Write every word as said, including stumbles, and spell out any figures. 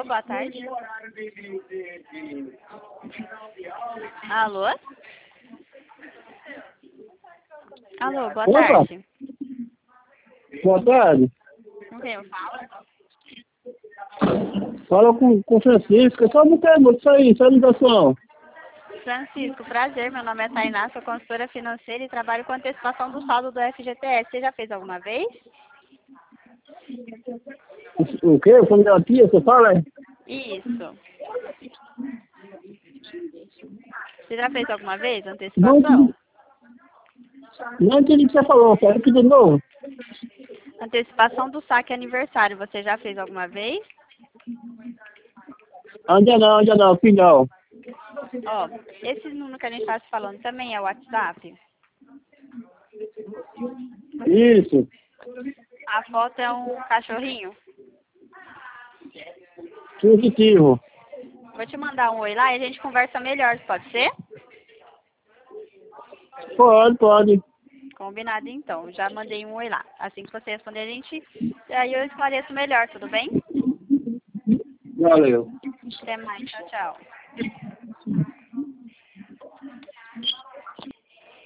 boa tarde. Alô? Alô, boa Opa. tarde. Boa tarde. Com quem eu falo? Fala com com o Francisco. Só não quero isso aí, só ligação. Francisco, prazer. Meu nome é Tainá, sou consultora financeira e trabalho com antecipação do saldo do F G T S. Você já fez alguma vez? O o quê? O nome da tia, você fala? Isso. Você já fez alguma vez Não antecipação? entendi, não entendi o que você falou. Quero que de novo. Antecipação do saque aniversário. Você já fez alguma vez? Ainda não, ainda não, final. Ó, esse número que a gente está se falando também é o WhatsApp? Isso. A foto é um cachorrinho? Positivo. Vou te mandar um oi lá e a gente conversa melhor, pode ser? Pode, pode. Combinado então, já mandei um oi lá. Assim que você responder a gente, aí eu esclareço melhor, tudo bem? Valeu. Até mais, tchau, tchau.